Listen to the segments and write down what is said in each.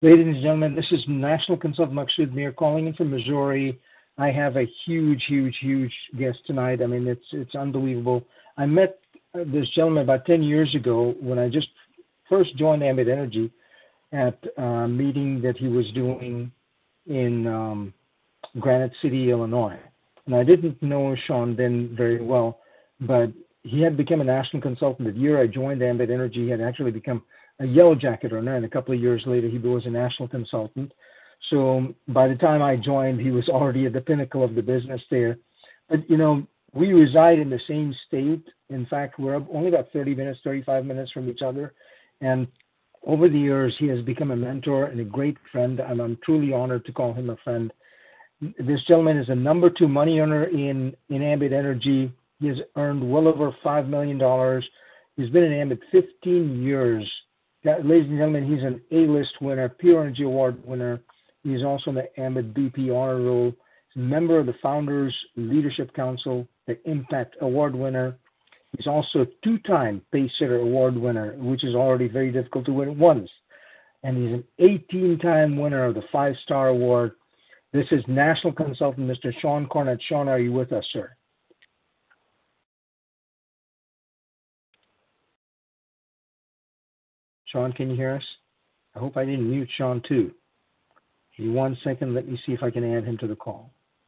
Ladies and gentlemen, this is National Consultant Maksud Mir calling in from Missouri. I have a huge guest tonight. I mean, it's unbelievable. I met this gentleman about 10 years ago when I just first joined Ambit Energy at a meeting that he was doing in Granite City, Illinois. And I didn't know Sean then very well, but he had become a national consultant. The year I joined Ambit Energy, he had actually become a Yellow Jacket earner, and a couple of years later, he was a national consultant. So by the time I joined, he was already at the pinnacle of the business there. But, you know, we reside in the same state. In fact, we're only about 30 minutes, 35 minutes from each other. And over the years, he has become a mentor and a great friend, and I'm truly honored to call him a friend. This gentleman is a number 2 money earner in Ambit Energy. He has earned well over $5 million. He's been in Ambit 15 years. Ladies and gentlemen, he's an A-list winner, Pure Energy Award winner. He's also in the Ambit BP Honor Roll. He's a member of the Founders Leadership Council, the Impact Award winner. He's also a 2-time Pacesetter Award winner, which is already very difficult to win once. And he's an 18-time winner of the 5-Star Award. This is National Consultant Mr. Sean Cornett. Sean, are you with us, sir? Sean, can you hear us? I hope I didn't mute Sean too. Give me 1 second. Let me see if I can add him to the call.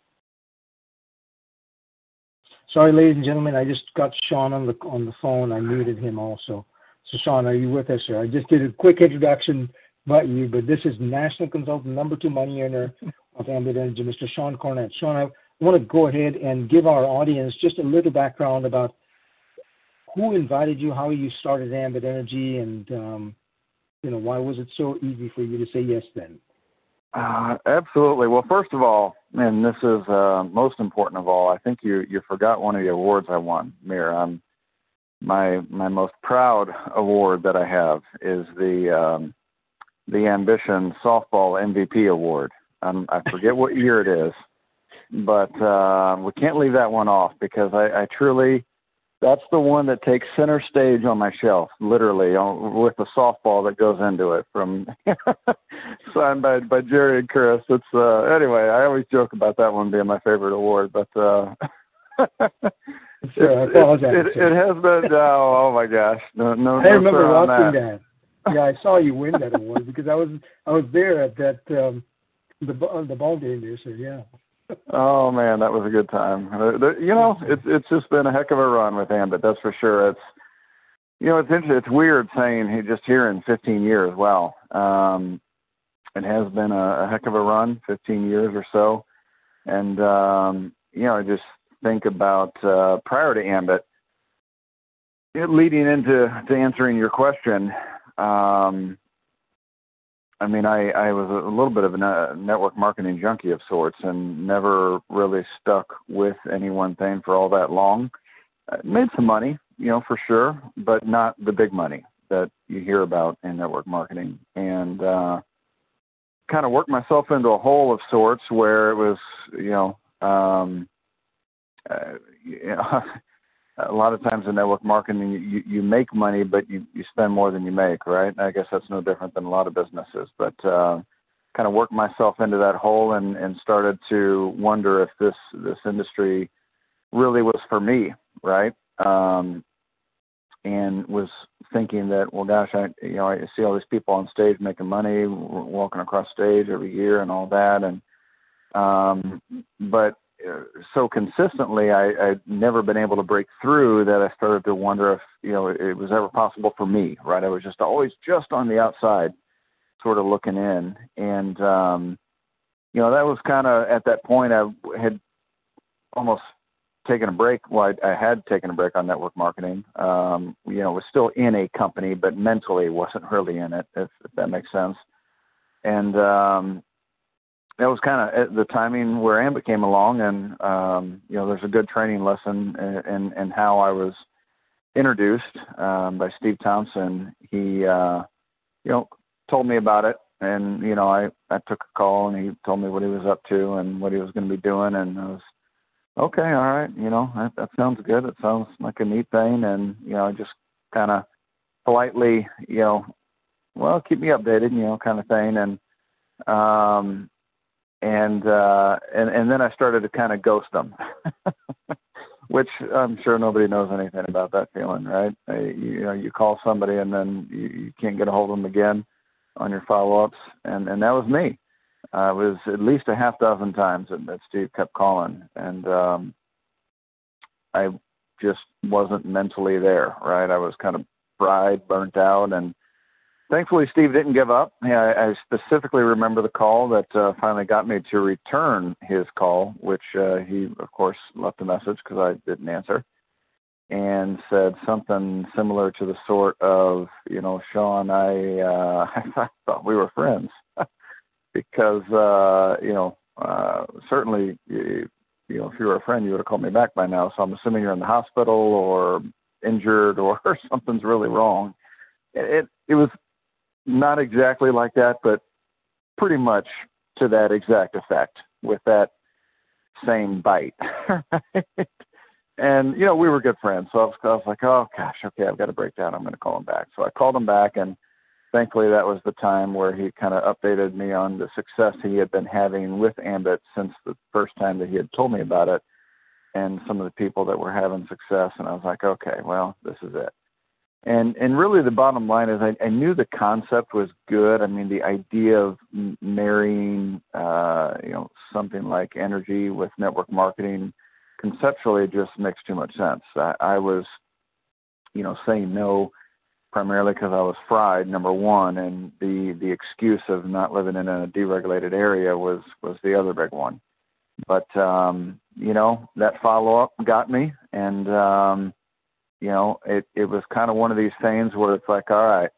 Sorry, ladies and gentlemen, I just got Sean on the phone. I muted him also. So, Sean, are you with us, sir? I just did a quick introduction about you, but this is National Consultant, number 2 money earner of Ambit Energy, Mr. Sean Cornett. Sean, I want to go ahead and give our audience just a little background about who invited you, how you started Ambit Energy, and why was it so easy for you to say yes then? Absolutely. Well, first of all, and this is most important of all, I think you forgot one of the awards I won, Mir. My most proud award that I have is the Ambition Softball MVP Award. I forget what year it is, but we can't leave that one off because I truly. That's the one that takes center stage on my shelf, literally, with the softball that goes into it from signed by Jerry and Chris. It's anyway, I always joke about that one being my favorite award, but I apologize. It has been, oh my gosh. No, I remember watching that. Yeah, I saw you win that award because I was there at that the ball game there, so yeah. Oh man, that was a good time. It's just been a heck of a run with Ambit, that's for sure. It's interesting. It's weird saying just here in 15 years. Wow, it has been a heck of a run, 15 years or so. And I just think about prior to Ambit, leading into answering your question. I was a little bit of a network marketing junkie of sorts and never really stuck with any one thing for all that long. Made some money, for sure, but not the big money that you hear about in network marketing. And kind of worked myself into a hole of sorts where it was, a lot of times in network marketing, you make money, but you spend more than you make, right? I guess that's no different than a lot of businesses. But kind of worked myself into that hole and started to wonder if this industry really was for me, right? And was thinking that, well, gosh, I see all these people on stage making money, walking across stage every year and all that, and but so consistently, I'd never been able to break through that I started to wonder if, it was ever possible for me, right? I was always on the outside, sort of looking in. And, that was kind of at that point I had almost taken a break. Well, I had taken a break on network marketing. Was still in a company, but mentally wasn't really in it, if that makes sense. And, that was kind of the timing where Ambit came along, and there's a good training lesson in how I was introduced by Steve Townsend. He told me about it, and I took a call, and he told me what he was up to and what he was going to be doing, and I was okay, all right, that sounds good. It sounds like a neat thing, and I just kind of politely well, keep me updated, kind of thing. And then I started to kind of ghost them, which I'm sure nobody knows anything about that feeling, right? You call somebody and then you can't get a hold of them again on your follow-ups, and that was me. It was at least a half dozen times that Steve kept calling, and I just wasn't mentally there, right? I was kind of fried, burnt out, and thankfully Steve didn't give up. I specifically remember the call that finally got me to return his call, which he, of course, left a message because I didn't answer, and said something similar to the sort of, Sean, I thought we were friends because, certainly, if you were a friend, you would have called me back by now. So I'm assuming you're in the hospital or injured or something's really wrong. It was not exactly like that, but pretty much to that exact effect with that same bite. And, we were good friends. So I was like, oh, gosh, okay, I've got to break down. I'm going to call him back. So I called him back, and thankfully that was the time where he kind of updated me on the success he had been having with Ambit since the first time that he had told me about it and some of the people that were having success. And I was like, okay, well, this is it. And really the bottom line is I knew the concept was good. I mean, the idea of marrying, something like energy with network marketing conceptually just makes too much sense. I was, saying no primarily because I was fried, number one, and the excuse of not living in a deregulated area was the other big one. But, that follow-up got me, and, it was kind of one of these things where it's like, all right,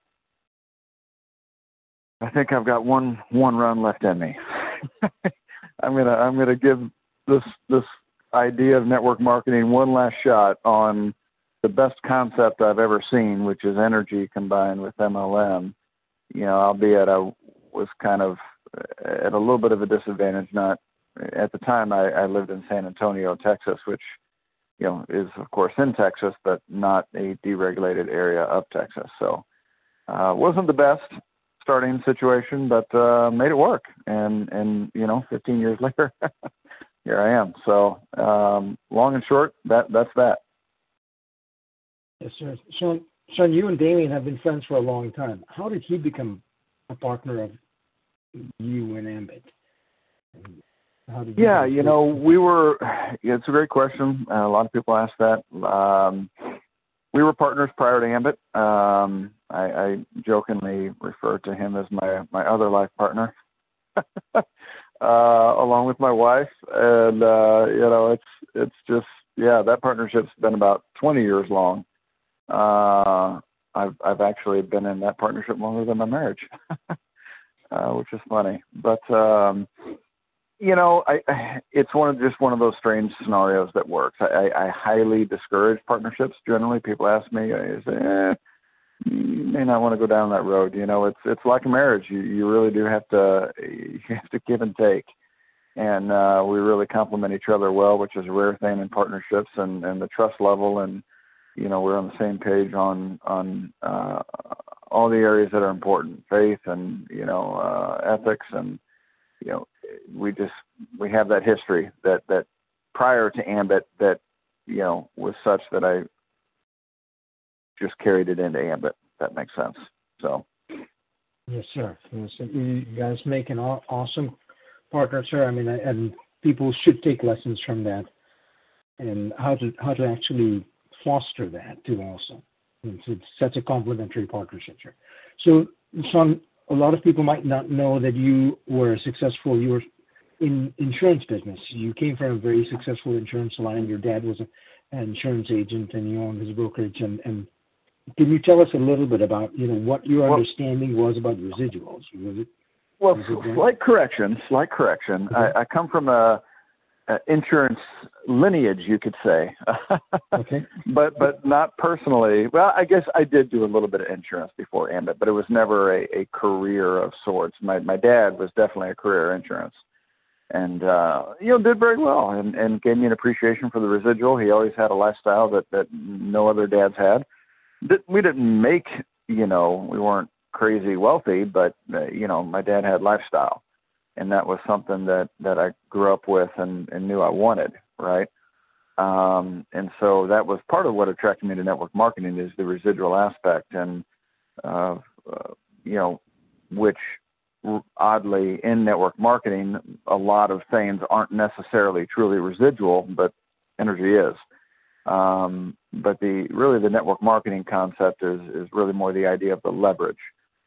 I think I've got one run left in me. I'm gonna give this idea of network marketing one last shot on the best concept I've ever seen, which is energy combined with MLM. Albeit I was kind of at a little bit of a disadvantage. Not at the time I lived in San Antonio, Texas, which is of course in Texas, but not a deregulated area of Texas. So wasn't the best starting situation, but made it work. And 15 years later, here I am. So long and short, that's that. Yes, sir. Sean, you and Damien have been friends for a long time. How did he become a partner of you and Ambit? We were, it's a great question. A lot of people ask that. We were partners prior to Ambit. I jokingly refer to him as my other life partner, along with my wife. And, it's just, that partnership's been about 20 years long. I've actually been in that partnership longer than my marriage, which is funny. But, it's one of those strange scenarios that works. I highly discourage partnerships. Generally, people ask me, you may not want to go down that road. It's like a marriage. You really do have to give and take. And we really complement each other well, which is a rare thing in partnerships, and the trust level, and we're on the same page on all the areas that are important, faith and ethics, and we have that history that prior to Ambit that was such that I just carried it into Ambit. If that makes sense. So. Yes, sir. Yes, you guys make an awesome partner, sir. I mean, and people should take lessons from that, and how to actually foster that too. Also, it's such a complementary partnership, sir. So, Sean, a lot of people might not know that you were successful. You were in insurance business. You came from a very successful insurance line. Your dad was an insurance agent, and you owned his brokerage. And can you tell us a little bit about what your understanding was about residuals? Slight correction. I come from a insurance lineage, you could say. Okay. But not personally. Well, I guess I did do a little bit of insurance before Ambit, but it was never a career of sorts. My dad was definitely a career insurance, and did very well, and gave me an appreciation for the residual. He always had a lifestyle that no other dads had. We didn't make, we weren't crazy wealthy, but my dad had lifestyle, and that was something that I grew up with and knew I wanted, right? And so that was part of what attracted me to network marketing, is the residual aspect, and which oddly in network marketing, a lot of things aren't necessarily truly residual, but energy is. But the network marketing concept is really more the idea of the leverage.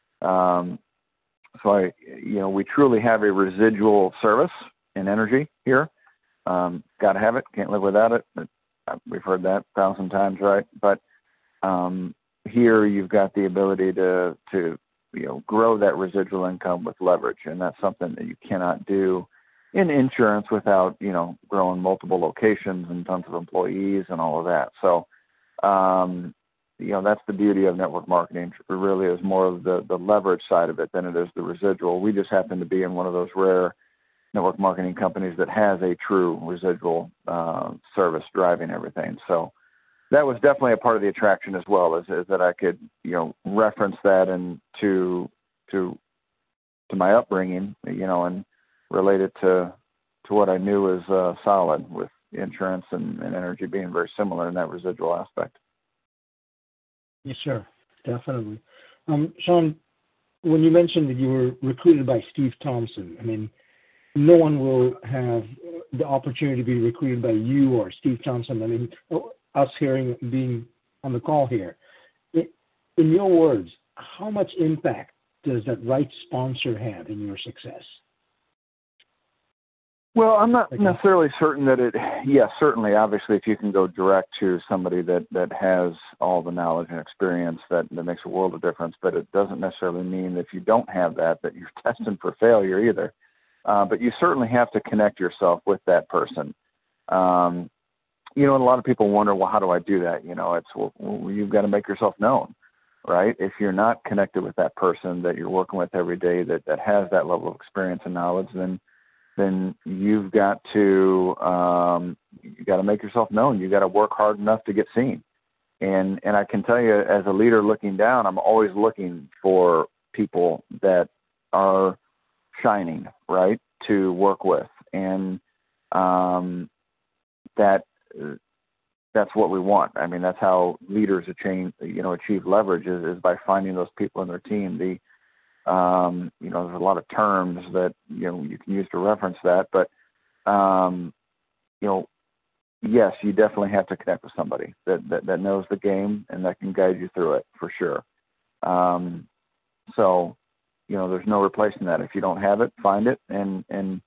So we truly have a residual service in energy here. Got to have it. Can't live without it. We've heard that 1,000 times, right? But here you've got the ability to grow that residual income with leverage, and that's something that you cannot do in insurance without growing multiple locations and tons of employees and all of that. So that's the beauty of network marketing. It really is more of the leverage side of it than it is the residual. We just happen to be in one of those rare network marketing companies that has a true residual service driving everything. So that was definitely a part of the attraction as well, is that I could reference that and to my upbringing, and relate it to what I knew as solid, with insurance and energy being very similar in that residual aspect. Yes, sir. Definitely. Sean, when you mentioned that you were recruited by Steve Thompson, I mean, no one will have the opportunity to be recruited by you or Steve Thompson. I mean, us being on the call here. In your words, how much impact does that right sponsor have in your success? Well, I'm not necessarily certain that certainly, obviously, if you can go direct to somebody that has all the knowledge and experience, that makes a world of difference, but it doesn't necessarily mean that if you don't have that you're destined for failure either. But you certainly have to connect yourself with that person. And a lot of people wonder, well, how do I do that? You've got to make yourself known, right? If you're not connected with that person that you're working with every day that has that level of experience and knowledge, then you've got to make yourself known. You got to work hard enough to get seen. And I can tell you, as a leader looking down, I'm always looking for people that are shining, right, to work with. And that's what we want. I mean, that's how leaders achieve leverage is by finding those people in their team. There's a lot of terms that you can use to reference that, but yes, you definitely have to connect with somebody that knows the game and that can guide you through it for sure. So there's no replacing that. If you don't have it, find it, and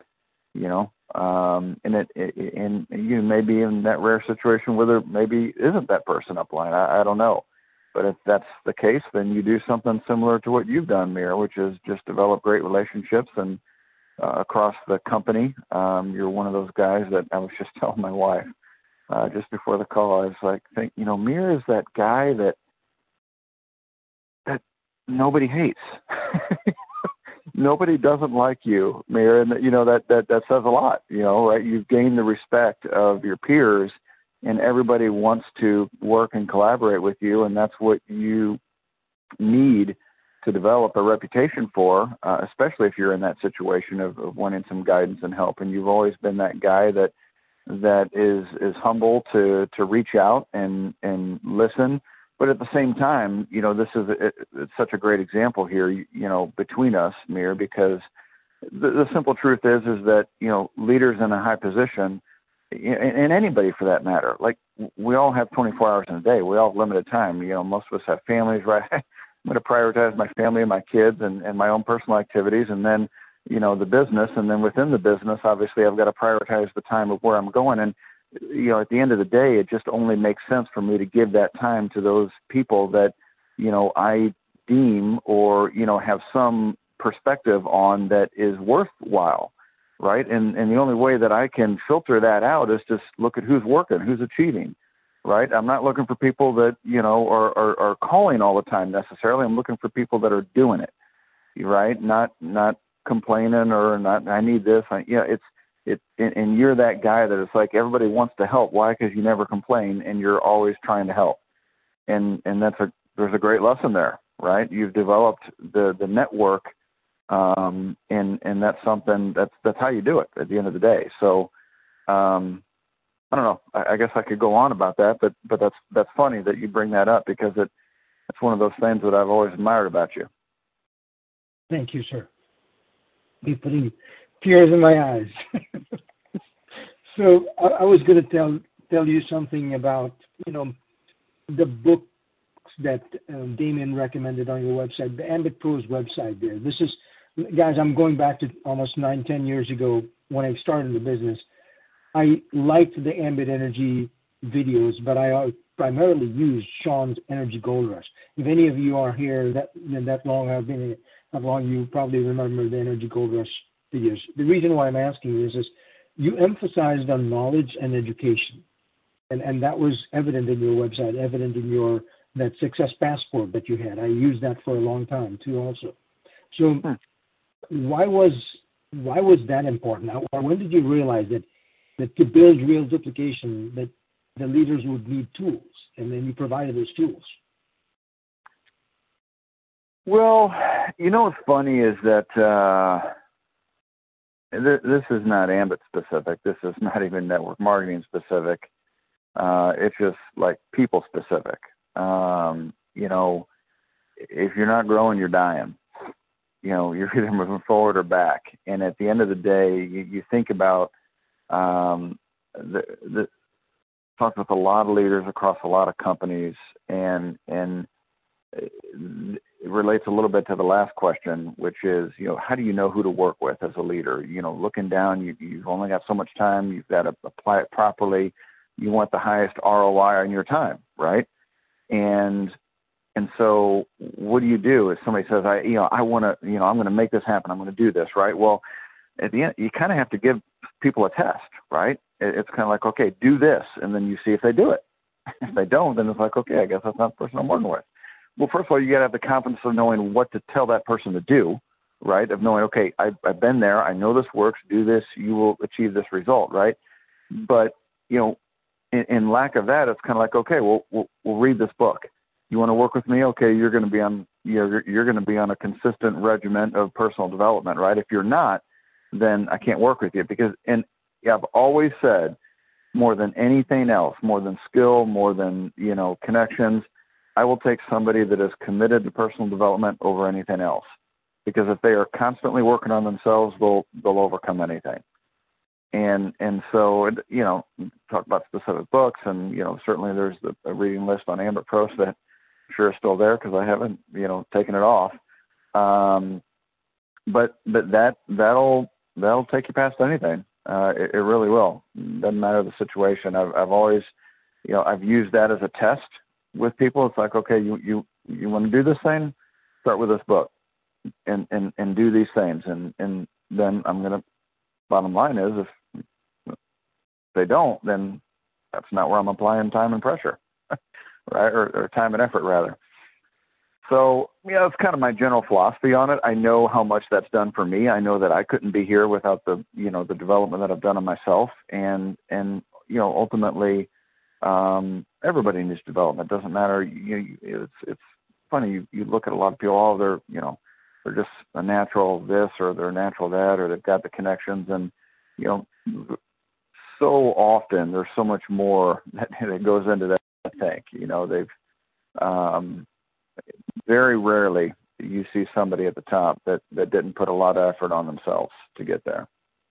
and you may be in that rare situation where there maybe isn't that person upline. I don't know. But if that's the case, then you do something similar to what you've done, Mir, which is just develop great relationships and across the company. You're one of those guys that I was just telling my wife just before the call. I was like, Mir is that guy that nobody hates. Nobody doesn't like you, Mir, and that says a lot. Right? You've gained the respect of your peers, and everybody wants to work and collaborate with you, and that's what you need to develop a reputation for, especially if you're in that situation of wanting some guidance and help. And you've always been that guy that is humble to reach out and listen. But at the same time, this is it's such a great example here, between us, Mir, because the simple truth is that, leaders in a high position, and anybody for that matter, like we all have 24 hours in a day. We all have limited time. Most of us have families, right? I'm going to prioritize my family and my kids and my own personal activities, and then, the business. And then within the business, obviously, I've got to prioritize the time of where I'm going. And, at the end of the day, it just only makes sense for me to give that time to those people that, I deem or, have some perspective on that is worthwhile. Right. And the only way that I can filter that out is to look at who's working, who's achieving. Right. I'm not looking for people that, are calling all the time necessarily. I'm looking for people that are doing it. Right. Not complaining or not. I need this. And you're that guy that it's like everybody wants to help. Why? Because you never complain and you're always trying to help. And there's a great lesson there. right? You've developed the network, and that's something that's how you do it at the end of the day. So, I don't know. I guess I could go on about that, but that's funny that you bring that up because it's one of those things that I've always admired about you. Thank you, sir. You're putting tears in my eyes. So I was going to tell you something about, the books that Damien recommended on your website, the Ambit Pros website there. This is, guys, I'm going back to almost 9-10 years ago when I started the business. I liked the Ambit Energy videos, but I primarily used Sean's Energy Gold Rush. If any of you are here that long, I've been here that long, you probably remember the Energy Gold Rush videos. The reason why I'm asking this is you emphasized on knowledge and education, and that was evident in your website, evident in that Success Passport that you had. I used that for a long time too, also. So, why was that important? Or when did you realize that to build real duplication, that the leaders would need tools, and then you provided those tools? Well, what's funny is that this is not Ambit specific. This is not even network marketing specific. It's just like people specific. If you're not growing, you're dying. You're either moving forward or back. And at the end of the day, you think about talked with a lot of leaders across a lot of companies, and it relates a little bit to the last question, which is, how do you know who to work with as a leader? Looking down, you've only got so much time. You've got to apply it properly. You want the highest ROI on your time, right? And so what do you do if somebody says, I want to, I'm going to make this happen. I'm going to do this, right? Well, at the end, you kind of have to give people a test, right? It's kind of like, okay, do this, and then you see if they do it. If they don't, then it's like, okay, I guess that's not the person I'm working with. Well, first of all, you got to have the confidence of knowing what to tell that person to do, right? Of knowing, okay, I've been there. I know this works. Do this. You will achieve this result, right? But, in lack of that, it's kind of like, okay, we'll read this book. You want to work with me? Okay, you're going to be on you're going to be on a consistent regimen of personal development, right? If you're not, then I can't work with you because I've always said, more than anything else, more than skill, more than connections, I will take somebody that is committed to personal development over anything else, because if they are constantly working on themselves, they'll overcome anything. And so talk about specific books, and certainly there's a reading list on Ambit Pros that I'm sure is still there because I haven't taken it off. But that'll take you past anything. It really will. Doesn't matter the situation. I've always I've used that as a test with people. It's like, okay, you want to do this thing, start with this book and do these things, and then I'm gonna. Bottom line is, if they don't, then that's not where I'm applying time and pressure, right? Or time and effort rather. So, that's kind of my general philosophy on it. I know how much that's done for me. I know that I couldn't be here without the development that I've done on myself. And ultimately, everybody needs development. It doesn't matter. It's funny. You look at a lot of people, they're just a natural this or they're a natural that, or they've got the connections. And, so often there's so much more that goes into that, I think. They've, very rarely you see somebody at the top that didn't put a lot of effort on themselves to get there.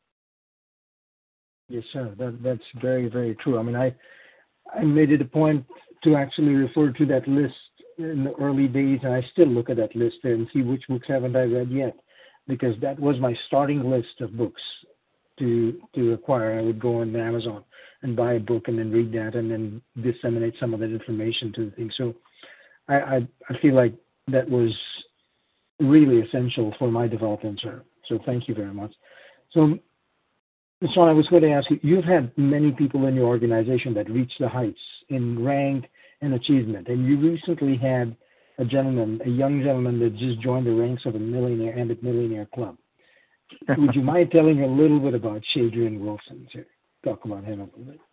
Yes, sir. That's very, very true. I mean, I made it a point to actually refer to that list in the early days, and I still look at that list there and see which books haven't I read yet, because that was my starting list of books to acquire. I would go on Amazon and buy a book and then read that and then disseminate some of that information to the thing. So I feel like that was really essential for my development, sir. So thank you very much. So, Sean, I was going to ask you, you've had many people in your organization that reached the heights in rank and achievement, and you recently had a young gentleman that just joined the ranks of Ambit Millionaire Club. Would you mind telling a little bit about Shadrian Wilson, sir? Talk about him a little bit.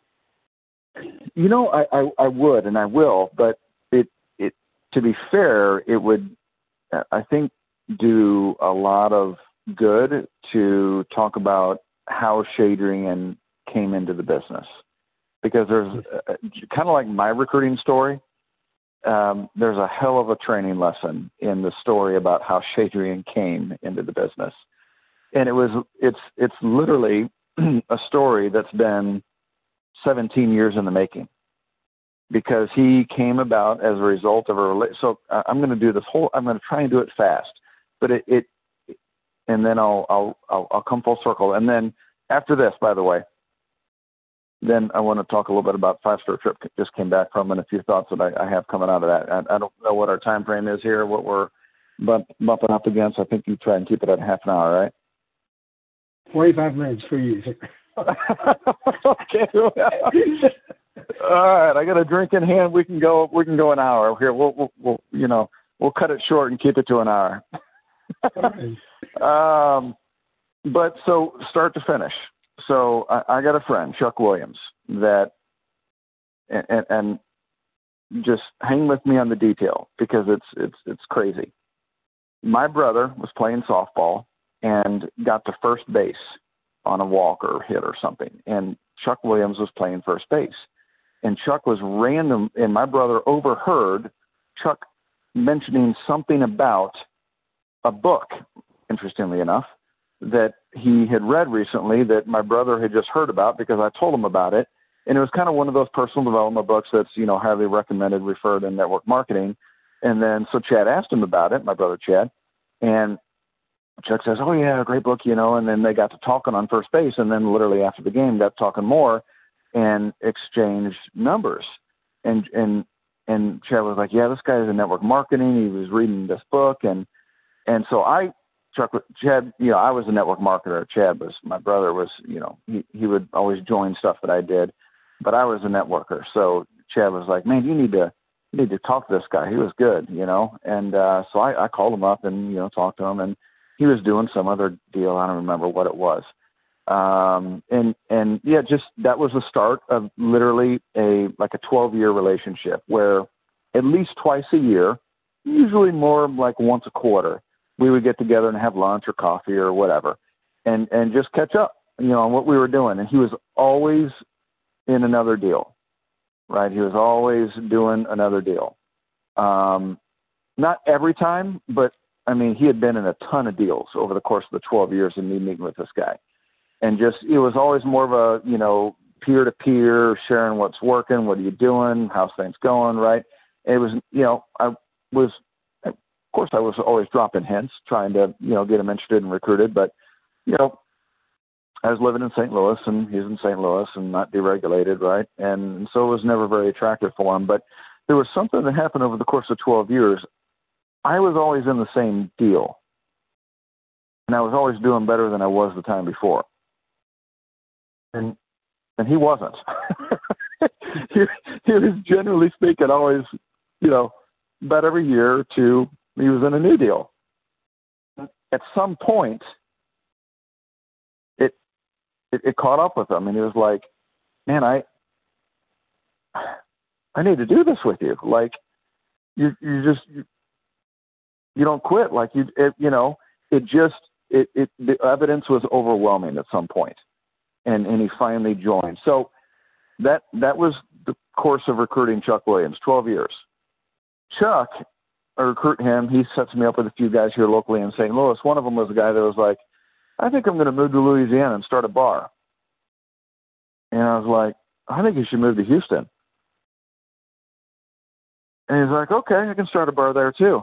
I would, and I will, but to be fair, it would I think, do a lot of good to talk about how Shadrian came into the business, because there's kind of like my recruiting story. There's a hell of a training lesson in the story about how Shadrian came into the business. And it's literally a story that's been 17 years in the making, because he came about as a result of so I'm going to do this I'm going to try and do it fast, but and then I'll come full circle. And then after this, by the way, then I want to talk a little bit about Five Star Trip just came back from, and a few thoughts that I have coming out of that. I don't know what our time frame is here, what we're bumping up against. I think you try and keep it at half an hour, right? 45 minutes for you. Okay. All right. I got a drink in hand. We can go an hour here. We'll cut it short and keep it to an hour. But so start to finish. So I got a friend, Chuck Williams, that, and just hang with me on the detail, because it's crazy. My brother was playing softball and got to first base on a walk or hit or something, and Chuck Williams was playing first base, and Chuck was random, and my brother overheard Chuck mentioning something about a book, interestingly enough, that he had read recently that my brother had just heard about, because I told him about it. And it was kind of one of those personal development books that's, highly recommended, referred in network marketing. And then, so Chad asked him about it, my brother Chad, and Chuck says, "Oh yeah, great book, and then they got to talking on first base. And then literally after the game, got talking more and exchanged numbers. And Chad was like, "Yeah, this guy is in network marketing. He was reading this book." And so Chad, I was a network marketer. Chad was, my brother was, he would always join stuff that I did, but I was a networker. So Chad was like, "Man, you need to talk to this guy. He was good, And so I called him up and, talked to him, and he was doing some other deal. I don't remember what it was. And yeah, just that was the start of literally a 12-year relationship, where at least twice a year, usually more like once a quarter, we would get together and have lunch or coffee or whatever, and just catch up, on what we were doing. And he was always in another deal, right? He was always doing another deal. Not every time, but I mean, he had been in a ton of deals over the course of the 12 years of me meeting with this guy. And just, it was always more of a, peer-to-peer, sharing what's working, what are you doing, how's things going, right? It was, of course, I was always dropping hints, trying to, get him interested and recruited. But, I was living in St. Louis, and he's in St. Louis and not deregulated, right? And so it was never very attractive for him. But there was something that happened over the course of 12 years. I was always in the same deal, and I was always doing better than I was the time before. And he wasn't. he was, generally speaking, always, about every year or two, he was in a new deal. At some point, it caught up with him, and he was like, "Man, I need to do this with you. Like, you don't quit. Like, the evidence was overwhelming at some point, and he finally joined. So that was the course of recruiting Chuck Williams, 12 years. Chuck, I recruit him. He sets me up with a few guys here locally in St. Louis. One of them was a guy that was like, "I think I'm going to move to Louisiana and start a bar." And I was like, "I think you should move to Houston." And he's like, "Okay, I can start a bar there too."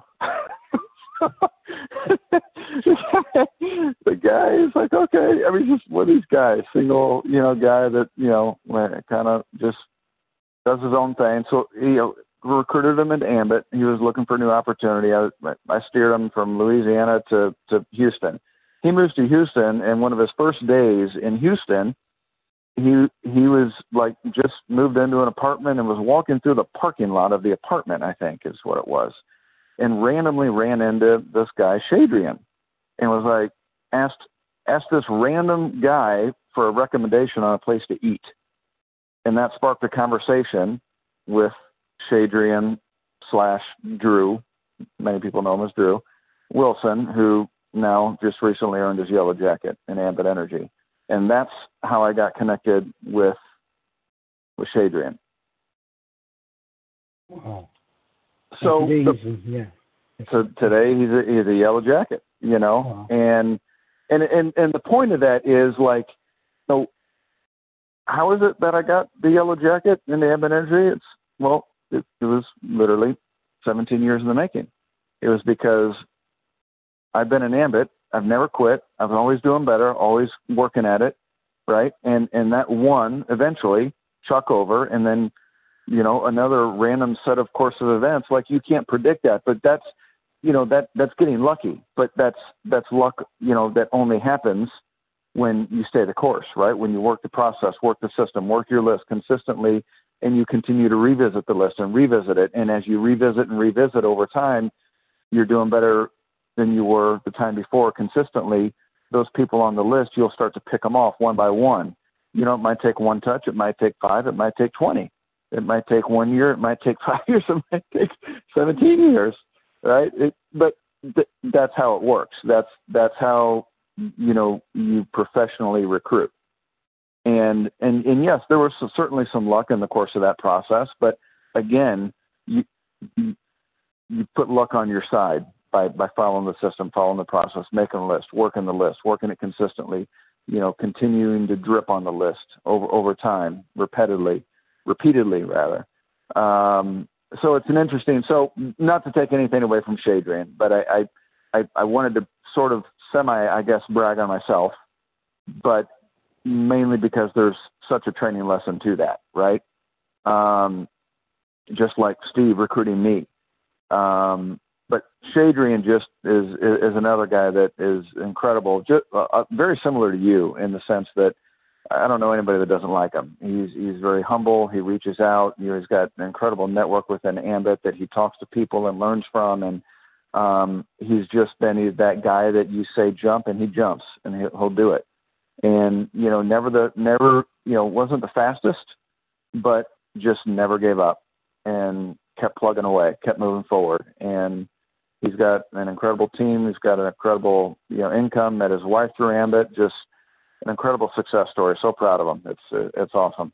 The guy is like, "Okay." I mean, just one of these guys, single, guy that, kind of just does his own thing. So he recruited him into Ambit. He was looking for a new opportunity. I steered him from Louisiana to Houston. He moves to Houston, and one of his first days in Houston, he was like just moved into an apartment and was walking through the parking lot of the apartment, I think is what it was, and randomly ran into this guy, Shadrian, and was like, asked this random guy for a recommendation on a place to eat. And that sparked a conversation with Shadrian / Drew. Many people know him as Drew. Wilson, who now just recently earned his yellow jacket in Ambit Energy. And that's how I got connected with Shadrian. Wow. So today he's a yellow jacket, Wow. and the point of that is like, so how is it that I got the yellow jacket in the Ambit Energy? It was literally 17 years in the making. It was because I've been in Ambit. I've never quit. I've always doing better, always working at it, right? And that one eventually chuck over, and then, another random set of course of events. Like, you can't predict that, but that's getting lucky. But that's luck, that only happens when you stay the course, right? When you work the process, work the system, work your list consistently, and you continue to revisit the list and revisit it. And as you revisit and revisit over time, you're doing better than you were the time before consistently. Those people on the list, you'll start to pick them off one by one. It might take one touch. It might take 5. It might take 20. It might take 1 year. It might take 5 years. It might take 17 years, right? That's how it works. That's how, you professionally recruit. And yes, there was certainly some luck in the course of that process. But again, you put luck on your side by following the system, following the process, making a list, working it consistently, continuing to drip on the list over time, repeatedly rather. So it's an interesting, so not to take anything away from Shadrian, but I wanted to sort of brag on myself, but mainly because there's such a training lesson to that, right? Just like Steve recruiting me. But Shadrian just is another guy that is incredible, just very similar to you in the sense that I don't know anybody that doesn't like him. He's very humble. He reaches out. He's got an incredible network within Ambit that he talks to people and learns from. And he's that guy that you say jump and he jumps and he'll do it. And never wasn't the fastest, but just never gave up and kept plugging away, kept moving forward. And he's got an incredible team. He's got an incredible income. Met his wife through Ambit. Just an incredible success story. So proud of him. It's awesome.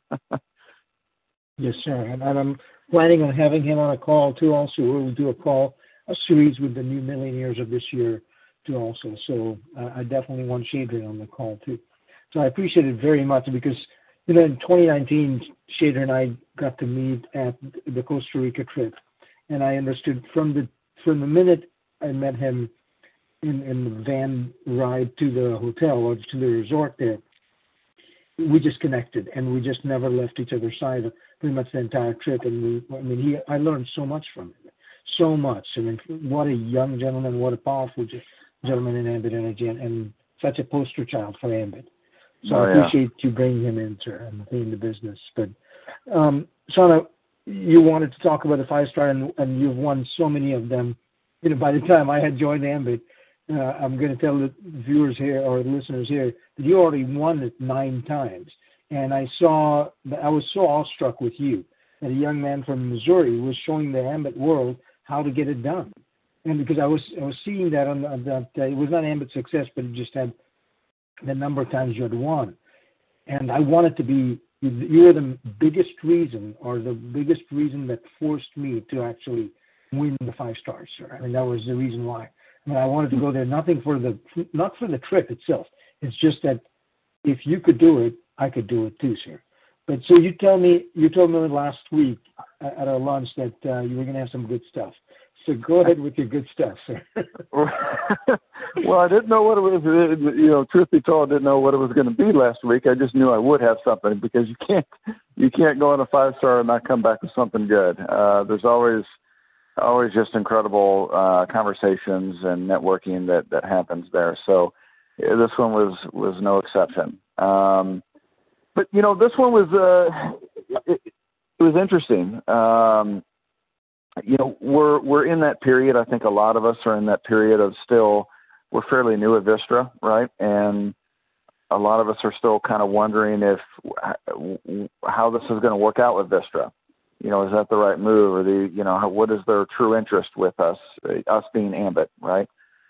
Yes, sir. And I'm planning on having him on a call too. Also, we'll do a series with the new millionaires of this year too. Also, so I definitely want Shadrian on the call too. So I appreciate it very much because in 2019, Shadrian and I got to meet at the Costa Rica trip, and I understood from the minute I met him in the van ride to the hotel or to the resort there, we just connected and we just never left each other's side pretty much the entire trip. And I learned so much from him, so much. I mean, what a young gentleman, what a powerful gentleman in Ambit Energy, and such a poster child for Ambit. So I appreciate you bringing him in, sir, and being in the business. But Shauna, you wanted to talk about the 5-star, and you've won so many of them. By the time I had joined Ambit, I'm going to tell the viewers here or the listeners here that you already won it 9 times. And I was so awestruck with you that a young man from Missouri was showing the Ambit world how to get it done. And because I was seeing that on that it was not Ambit success, but it just had the number of times you had won. And I wanted to be, you were the biggest reason that forced me to actually win the 5 stars, sir. I mean, that was the reason why. I mean, I wanted to go there, not for the trip itself. It's just that if you could do it, I could do it too, sir. But so you told me last week at our lunch that you were going to have some good stuff. So go ahead with your good stuff, sir. Well, I didn't know what it was. Truth be told, I didn't know what it was going to be last week. I just knew I would have something because you can't go on a 5-star and not come back with something good. There's always just incredible conversations and networking that happens there. So this one was no exception. But this one was it was interesting. We're in that period. I think a lot of us are in that period of we're fairly new at Vistra, right? And a lot of us are still kind of wondering how this is going to work out with Vistra. is that the right move, or what is their true interest with us being Ambit, right?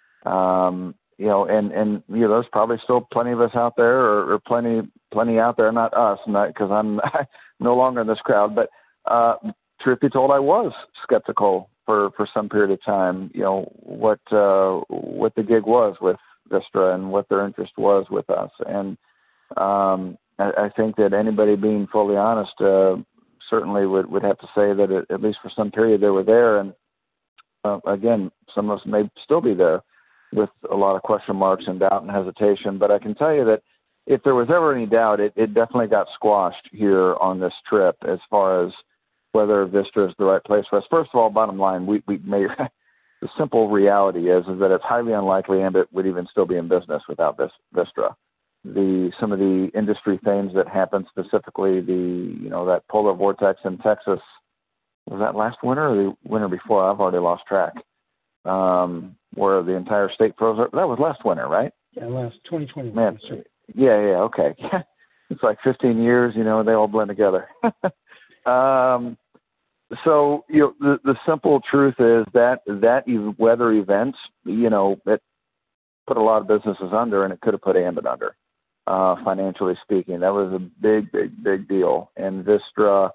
And there's probably still plenty of us out there, or plenty out there, not us, not because I'm no longer in this crowd, but truth be told, I was skeptical for some period of time, what the gig was with Vistra and what their interest was with us. And I think that anybody being fully honest certainly would have to say that at least for some period they were there. And again, some of us may still be there with a lot of question marks and doubt and hesitation. But I can tell you that if there was ever any doubt, it definitely got squashed here on this trip as far as whether Vistra is the right place for us. First of all, bottom line, we may the simple reality is that it's highly unlikely Ambit would even still be in business without Vistra. Some of the industry things that happened, specifically that polar vortex in Texas, was that last winter or the winter before? I've already lost track. Where the entire state froze up. That was last winter, right? Yeah, last 2020. Man, yeah, okay. It's like 15 years, they all blend together. So, the simple truth is that weather event, it put a lot of businesses under, and it could have put Ambit under, financially speaking. That was a big, big, big deal. And Vistra,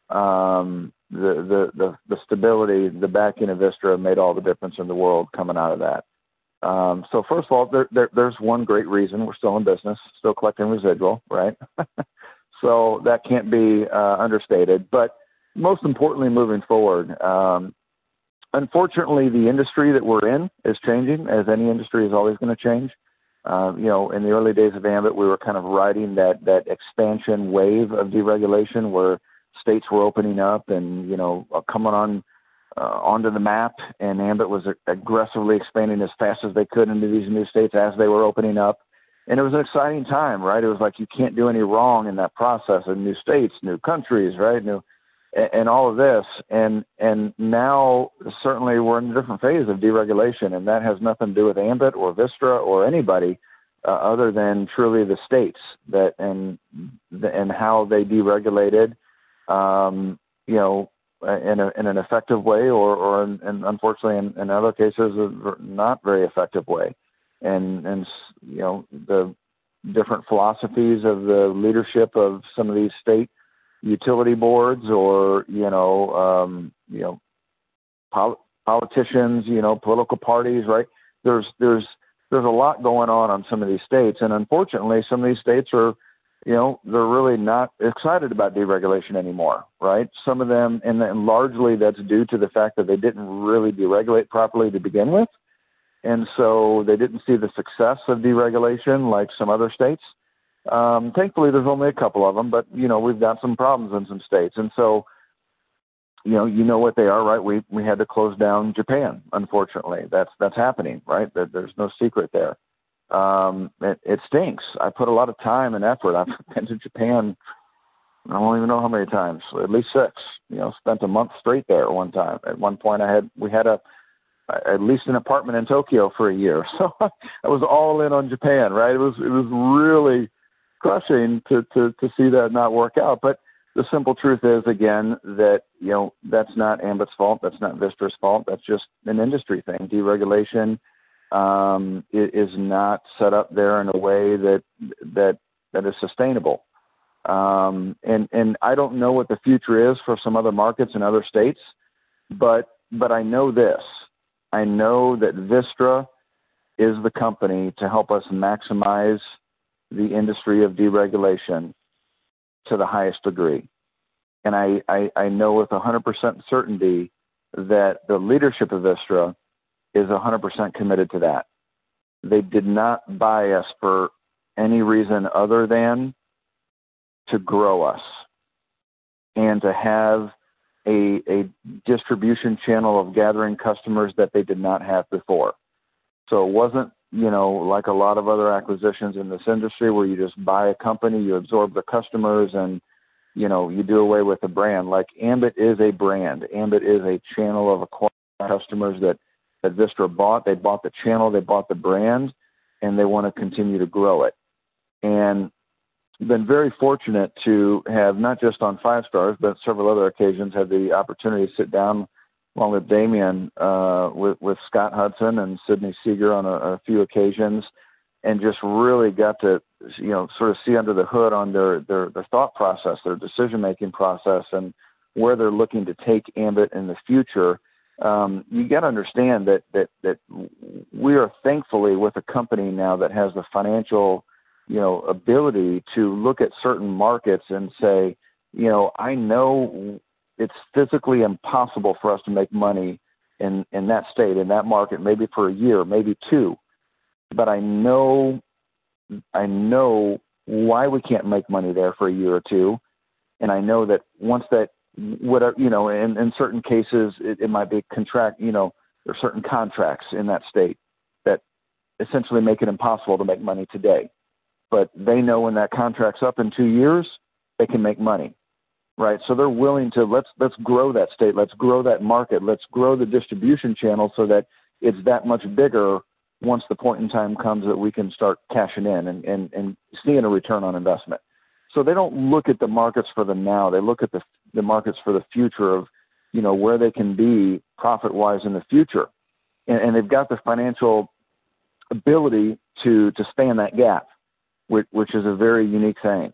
the stability, the backing of Vistra made all the difference in the world coming out of that. So first of all, there's one great reason we're still in business, still collecting residual, right? So that can't be understated. But most importantly, moving forward, unfortunately, the industry that we're in is changing, as any industry is always going to change. In the early days of Ambit, we were kind of riding that expansion wave of deregulation where states were opening up and, coming onto the map, and Ambit was aggressively expanding as fast as they could into these new states as they were opening up. And it was an exciting time, right? It was like you can't do any wrong in that process of new states, new countries, right? And all of this. And now certainly we're in a different phase of deregulation, and that has nothing to do with Ambit or Vistra or anybody other than truly the states and how they deregulated, in an effective way or unfortunately in other cases, a not very effective way. And the different philosophies of the leadership of some of these state utility boards or, politicians, political parties, right? There's a lot going on some of these states. And unfortunately, some of these states are, they're really not excited about deregulation anymore, right? Some of them, and largely that's due to the fact that they didn't really deregulate properly to begin with. And so they didn't see the success of deregulation like some other states. Thankfully, there's only a couple of them, but, we've got some problems in some states. And so, you know what they are, right? We had to close down Japan, unfortunately. That's happening, right? There's no secret there. It stinks. I put a lot of time and effort. I've been to Japan, I don't even know how many times, at least 6, spent a month straight there one time. At one point we had at least an apartment in Tokyo for a year. So I was all in on Japan, right? It was really crushing to see that not work out. But the simple truth is, again, that, that's not Ambit's fault. That's not Vistra's fault. That's just an industry thing. Deregulation is not set up there in a way that is sustainable. And I don't know what the future is for some other markets in other states, but I know this. I know that Vistra is the company to help us maximize the industry of deregulation to the highest degree. And I know with 100% certainty that the leadership of Vistra is 100% committed to that. They did not buy us for any reason other than to grow us and to have a distribution channel of gathering customers that they did not have before. So it wasn't, like a lot of other acquisitions in this industry where you just buy a company, you absorb the customers, and, you do away with the brand. Like Ambit is a brand. Ambit is a channel of acquiring customers that Vistra bought. They bought the channel, they bought the brand, and they want to continue to grow it. And been very fortunate to have, not just on Five Stars, but several other occasions, had the opportunity to sit down along with Damien, with Scott Hudson and Sidney Seeger on a few occasions, and just really got to, sort of see under the hood on their thought process, their decision-making process, and where they're looking to take Ambit in the future. You got to understand that we are thankfully with a company now that has the financial, ability to look at certain markets and say, I know it's physically impossible for us to make money in that state, in that market, maybe for a year, maybe two, but I know why we can't make money there for a year or two, and I know that once that, whatever, in certain cases it might be contract, there are certain contracts in that state that essentially make it impossible to make money today. But they know when that contract's up in 2 years, they can make money, right? So they're willing to, let's grow that state, let's grow that market, let's grow the distribution channel so that it's that much bigger once the point in time comes that we can start cashing in and seeing a return on investment. So they don't look at the markets for the now. They look at the markets for the future of, where they can be profit-wise in the future. And they've got the financial ability to span that gap, which is a very unique thing.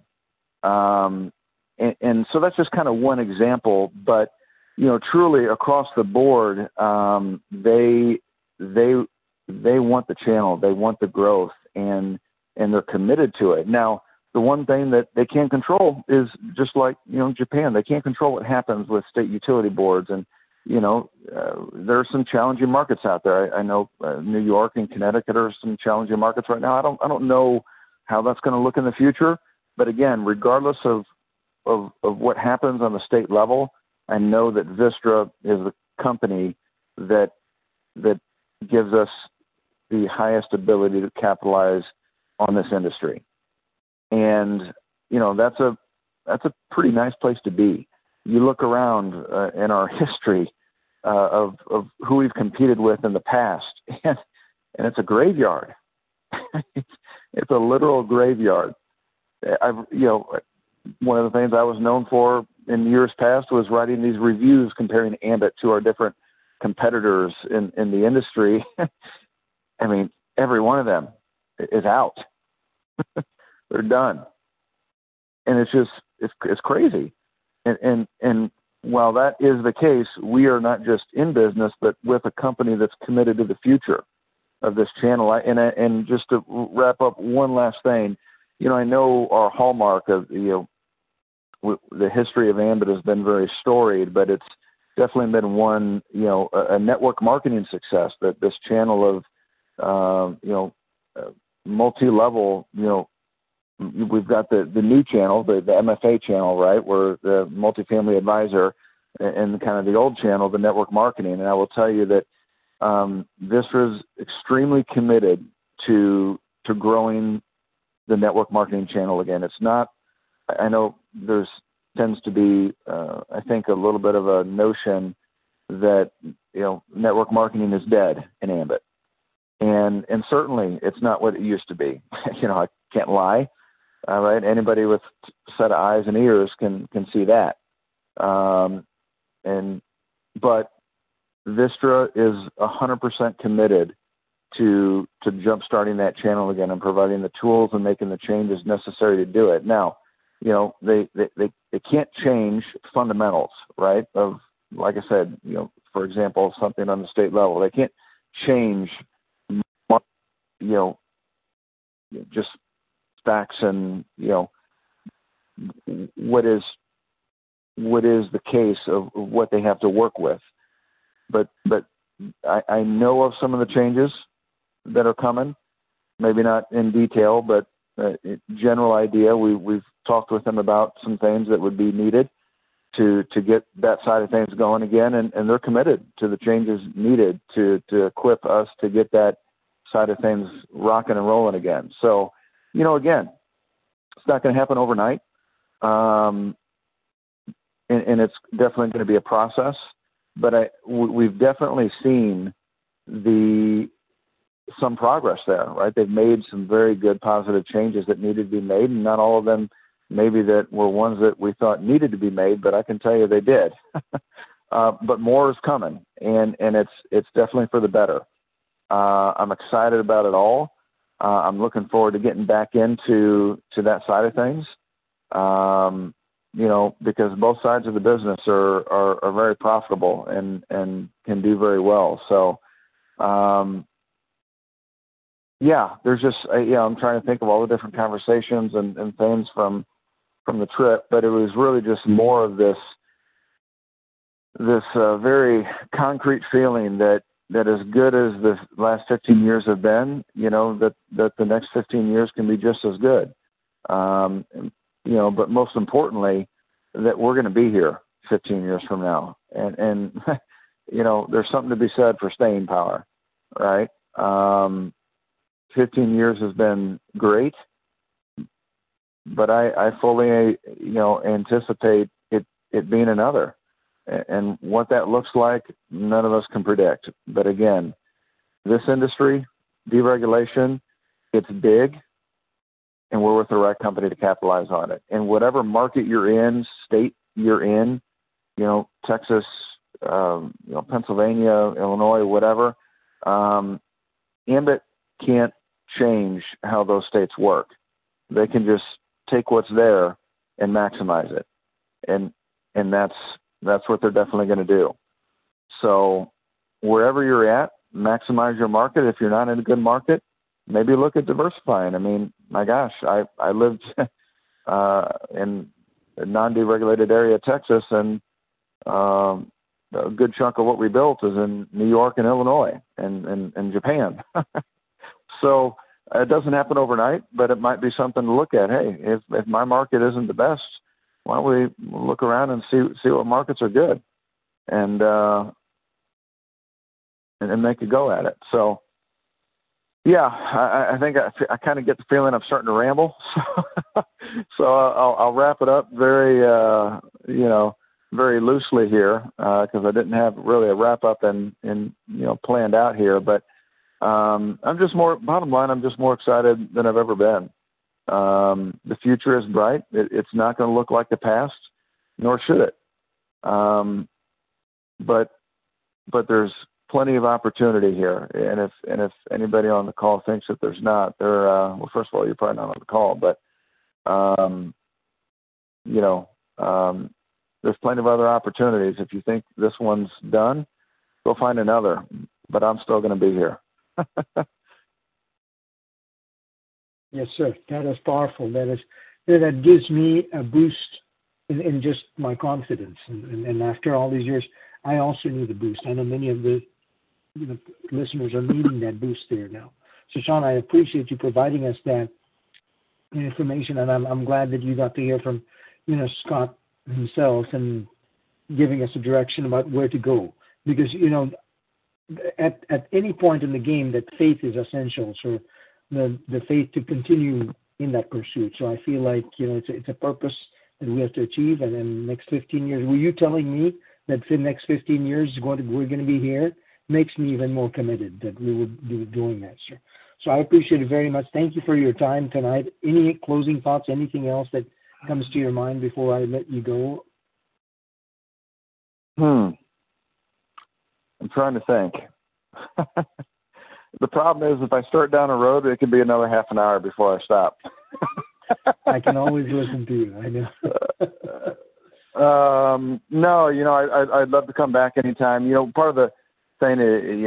And so that's just kind of one example, but, truly across the board, they want the channel, they want the growth, and they're committed to it. Now, the one thing that they can't control is just like, Japan, they can't control what happens with state utility boards. And, there are some challenging markets out there. I know New York and Connecticut are some challenging markets right now. I don't know how that's going to look in the future. But again, regardless of what happens on the state level, I know that Vistra is the company that gives us the highest ability to capitalize on this industry. And, that's a pretty nice place to be. You look around in our history of who we've competed with in the past, and it's a graveyard. It's a literal graveyard. One of the things I was known for in years past was writing these reviews comparing Ambit to our different competitors in the industry. I mean, every one of them is out. They're done. And it's crazy. And while that is the case, we are not just in business, but with a company that's committed to the future of this channel. And just to wrap up one last thing, I know our hallmark of, the history of Ambit has been very storied, but it's definitely been one, a network marketing success, that this channel of, multi-level, we've got the new channel, the MFA channel, right, where the multifamily advisor, and kind of the old channel, the network marketing. And I will tell you that Vistra is extremely committed to growing the network marketing channel again. It's not, I know tends to be, I think, a little bit of a notion that, network marketing is dead in Ambit. And certainly it's not what it used to be. I can't lie. Right? Anybody with a set of eyes and ears can see that. But Vistra is 100% committed to jump-starting that channel again and providing the tools and making the changes necessary to do it. Now, they can't change fundamentals, right? Of, like I said, for example, something on the state level. They can't change, just facts and, what is the case of what they have to work with. But I know of some of the changes that are coming, maybe not in detail, but general idea. We've talked with them about some things that would be needed to get that side of things going again, and they're committed to the changes needed to equip us to get that side of things rocking and rolling again. So, again, it's not going to happen overnight, and it's definitely going to be a process. But we've definitely seen the some progress there, right? They've made some very good positive changes that needed to be made, and not all of them maybe that were ones that we thought needed to be made, but I can tell you they did. But more is coming, and it's definitely for the better. I'm excited about it all. I'm looking forward to getting back into that side of things, because both sides of the business are very profitable and can do very well. So, there's just, I'm trying to think of all the different conversations and things from the trip, but it was really just more of this very concrete feeling that as good as the last 15 years have been, that the next 15 years can be just as good. But most importantly, that we're going to be here 15 years from now. And there's something to be said for staying power, right? 15 years has been great, but I fully, anticipate it being another. And what that looks like, none of us can predict. But again, this industry, deregulation, it's big, and we're with the right company to capitalize on it. And whatever market you're in, state you're in, Texas, Pennsylvania, Illinois, whatever, Ambit can't change how those states work. They can just take what's there and maximize it. And that's what they're definitely going to do. So wherever you're at, maximize your market. If you're not in a good market, maybe look at diversifying. I mean, my gosh, I lived in a non-deregulated area of Texas, and a good chunk of what we built is in New York and Illinois and Japan. So it doesn't happen overnight, but it might be something to look at. Hey, if my market isn't the best, why don't we look around and see what markets are good, and make a go at it. So, I think I kind of get the feeling I'm starting to ramble. So I'll wrap it up very loosely here, because I didn't have really a wrap up and planned out here. But bottom line, I'm just more excited than I've ever been. The future is bright. It's not going to look like the past, nor should it. But there's plenty of opportunity here. And if anybody on the call thinks that there's not, well, first of all, you're probably not on the call, but, there's plenty of other opportunities. If you think this one's done, go find another, but I'm still going to be here. Yes, sir. That is powerful. That gives me a boost in just my confidence. And after all these years, I also need a boost. I know many of the listeners are needing that boost there now. So, Sean, I appreciate you providing us that information, and I'm glad that you got to hear from, Scott himself and giving us a direction about where to go. Because, at any point in the game, that faith is essential. So the faith to continue in that pursuit. So I feel like, it's a purpose that we have to achieve. And then the next 15 years, were you telling me that for the next 15 years we're going to be here? Makes me even more committed that we will be doing that, sir. So I appreciate it very much. Thank you for your time tonight. Any closing thoughts, anything else that comes to your mind before I let you go? I'm trying to think. The problem is, if I start down a road, it could be another half an hour before I stop. I can always listen to you. I know. No, I'd love to come back anytime. Part of the thing is,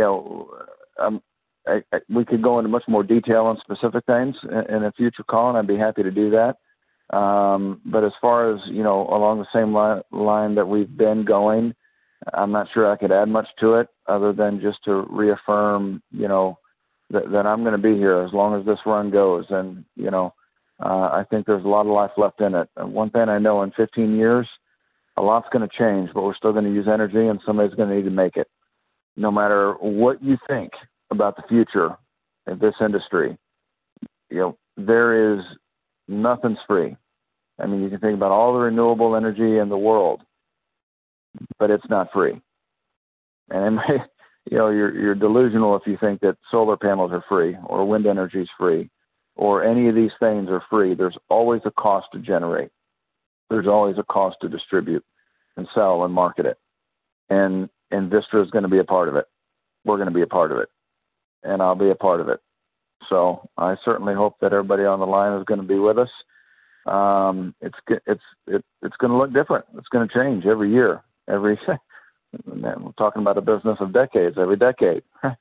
we could go into much more detail on specific things in a future call, and I'd be happy to do that. But as far as, along the same line that we've been going, I'm not sure I could add much to it other than just to reaffirm, that I'm going to be here as long as this run goes. And, I think there's a lot of life left in it. And one thing I know, in 15 years, a lot's going to change, but we're still going to use energy, and somebody's going to need to make it. No matter what you think about the future of this industry, there is nothing's free. I mean, you can think about all the renewable energy in the world, but it's not free. And you're delusional if you think that solar panels are free or wind energy is free or any of these things are free. There's always a cost to generate. There's always a cost to distribute and sell and market it. And Vistra is going to be a part of it. We're going to be a part of it. And I'll be a part of it. So I certainly hope that everybody on the line is going to be with us. It's going to look different. It's going to change every year. We're talking about a business of decades, every decade.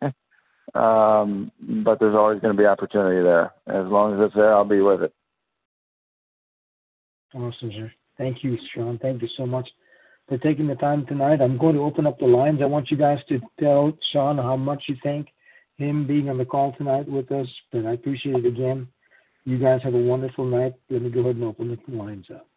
But there's always going to be opportunity there. As long as it's there, I'll be with it. Awesome, sir. Thank you, Sean. Thank you so much for taking the time tonight. I'm going to open up the lines. I want you guys to tell Sean how much you thank him being on the call tonight with us. But I appreciate it again. You guys have a wonderful night. Let me go ahead and open the lines up.